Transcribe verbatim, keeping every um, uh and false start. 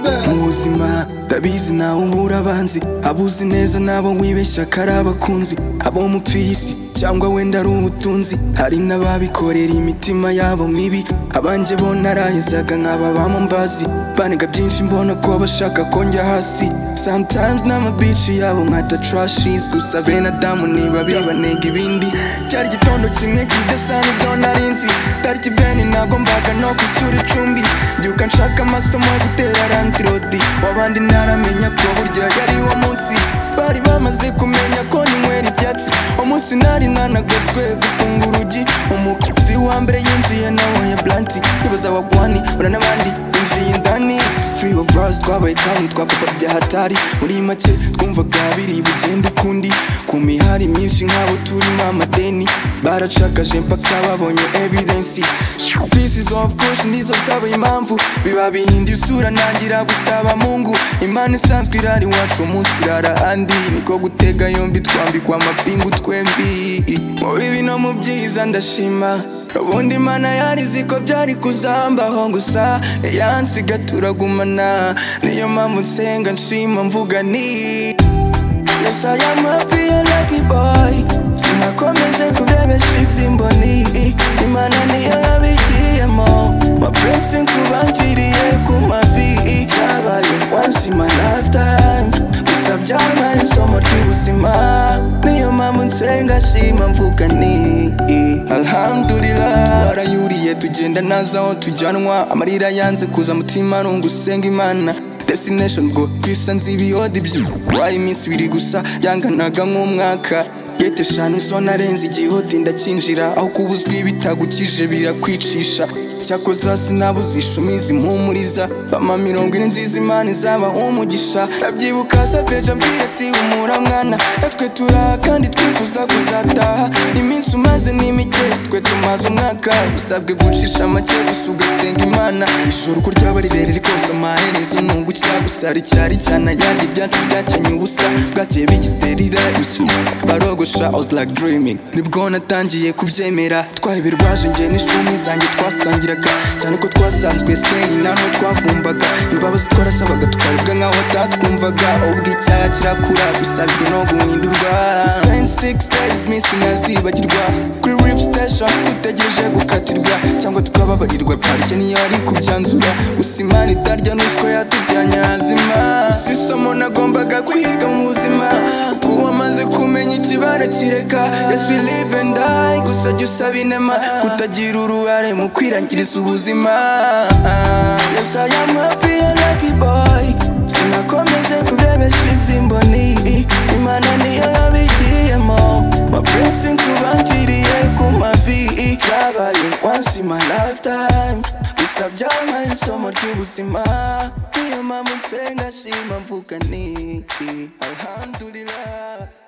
Mu buzima ndabizi nawe ubura abanzi, abuzi neza nabo wibeshya ko ari abakunzi, abo mupfiye isi cyangwa wenda ari ubutunzi. Hari n'ababikorera imitima yabo mibi, abanjye bo narahizaga nk'ababamo mbazi, baniga byinshi mbona ko bashaka ko njya hasi. Sometimes n'amabici yabo nkata trashes, gusa bene Adamu niba bibanega ibindi. Cyari gitondo kimwe kidasana ibyo narinzi, tariki veni nagombaga no kwishyura icumbi, byuka nshaka amasomo yo gutera randirodi, wabandi naramenya ko burya yari uwo munsi. Bari bamaze kumenya ko ninywera ibyatsi, umunsi nari nanagozwe gufunga urugi. Umukozi wa mbere yinjiye nabonye blanti, nkibaza wagwani ura n'abandi binjiye indani. Free of us twabaye kamu twapapa bya hatari, muri make twumvaga biri bugende ukundi. Ku mihari myinshi nk'abo turimo amadeni, baracakaje mpaka babonye evidence. Pieces of caution nizo zabaye impamvu biba bihinda isura, nangira gusaba Mungu. Imana isanzwe irari wacu umunsi irara andi, niko gutega yombi twambikwa amapingu twembi. Mu bibi no mu byiza ndashima, ubundi Imana yarizi ko byari kuzambaho, gusa yansiga turagumana. Niyo mpamvu nsenga nshima mvuga ni yes I am happy and lucky boy. Sinakomeje kubyabesha izi mboni, Imana niyo yabigiyemo. My blessing tubangiriye ku mavi, byabaye once in my lifetime, gusa byabaye isomo ry'ubuzima. Niyo mpamvu nsenga nshima mvuga ni alhamdulillah. Twarayuriye tugenda naza aho tujyanwa, amarira yanze kuza mutima nungu usenga Imana. Destination go kwisanze ibiyodi byo, wayi iminsi ibiri gusa yanganaga nk'umwaka. Gete eshanu zo narenze igihoti ndakinjira, aho kubuzwa ibitagukije birakwicisha. Cyakoze sinabuze ishumi zimpumuriza, bama mirongo ine nziza Imana izaba umugisha. Ndabyibuka Savage ambwira ati humura mwana, natwe turaha kandi twifuza kuzataha. Iminsi umaze ni mike, twe tumaze umwaka, usabwe gucisha make gusa ugasenga Imana. Ijoro uko ryaba rirerire kose amaherezo nungucya, gusa ari cyari cyane ayandi byacu byacyanye ubusa. Bwakeye bigize derire barogosha, I was like dreaming, nibwo natangiye kubyemera. Twahibirwaje njye n'ishumi zanjye twasangiraga, cyane ko twasanzwe stay nano twavumbaga. Imbabazi twarasabaga tukaribwa nkaho atatwumvaga, ubwo icyaha kirakura gusabwe no guhindurwa. Spend six days minsi nazibagirwa, kuri rip station dutegereje gukatirwa, cyangwa tukababarirwa. Parike niyo ari kubyanzura, gusa Imana itarya n'uswa yatujyanye hazima. Gusa isomo nagombaga kwiga mu buzima, kuko wamaze kumenya ikibara kireka. Yes we live and die, gusa jya usaba inema kutagira uruhare mu kwirangiriza ubuzima. Yes I am happy and lucky boy, sinakomeje kubyabesha izi mboni, Imana niyo yabigiyemo. My blessing tubangiriye ku mavi, byabaye once in my lifetime, gusa byabaye isomo ry'ubuzima. Niyo mpamvu nsenga nshima mvuga ni alhamdulillah.